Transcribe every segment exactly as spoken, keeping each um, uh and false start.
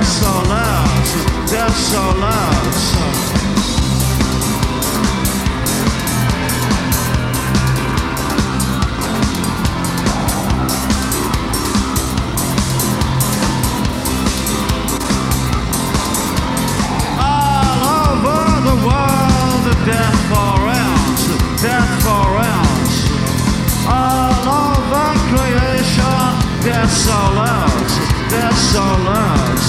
desolate, desolate. Death for ounce, death for ounce. All over creation, desolate, desolate.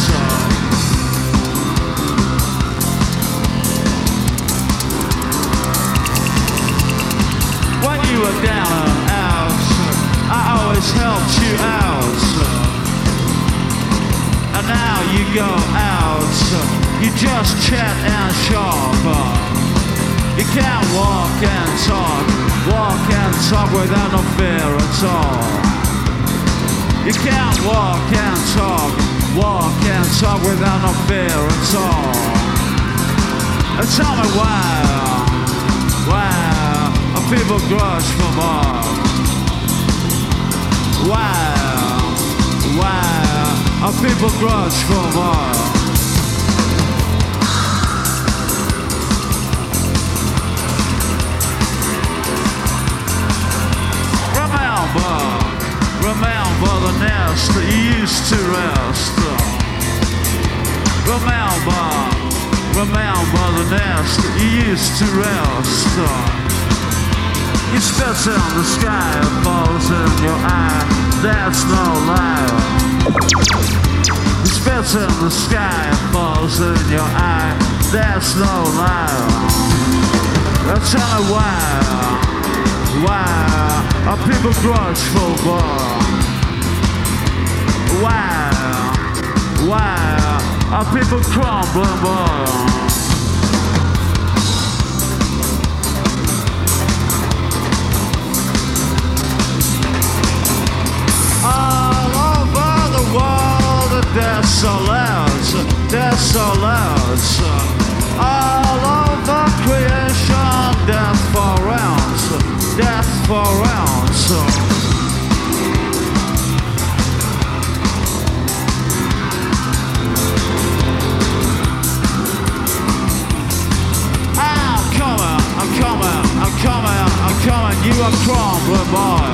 When you were down and out, I always helped you out. And now you go out, you just chat and shop. You can't walk and talk, walk and talk without no fear at all. You can't walk and talk, walk and talk without no fear at all. And tell me why, why are people grudge for more? Why, why are people grudge for more? Remember the nest that you used to rest. Remember, remember the nest that you used to rest. You spit in the sky, it falls in your eye. That's no lie. You spit in the sky, it falls in your eye. That's no lie. Now tell me why. Why are people grudgeful, boy? Why, why are people crumbling, boy? All over the world, desolate, desolate. All over creation, death for ounce, death for ounce. I'm coming, I'm coming, I'm coming, you are crumbling, boy.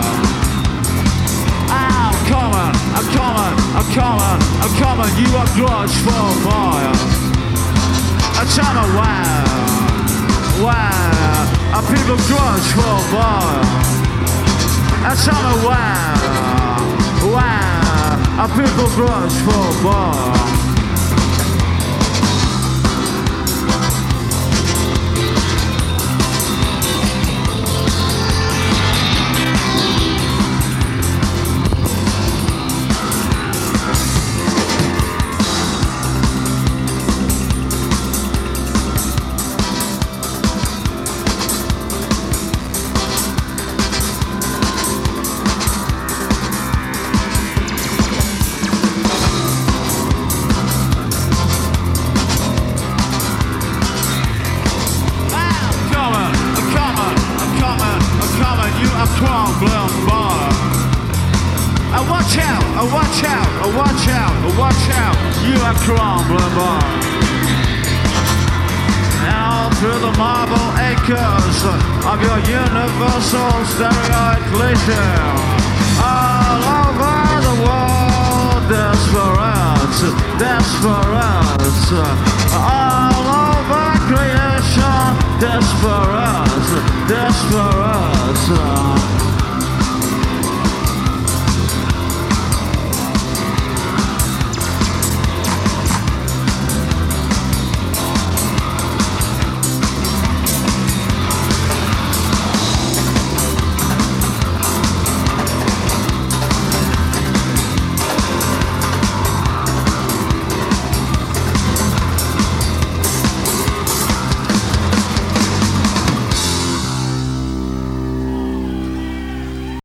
I'm coming, I'm coming, I'm coming, I'm coming, you are grudgeful, boy. I tell me why, why are people grudgeful, boy? I tell me why, why are people grudgeful, boy? Crumbling bar. Oh, watch out, oh, watch out, oh, watch out, oh, watch out, you are crumbling bar. Now through the marble acres of your universal stereoid collision, all over the world, desperate, desperate, all over creation, desperate, desperate.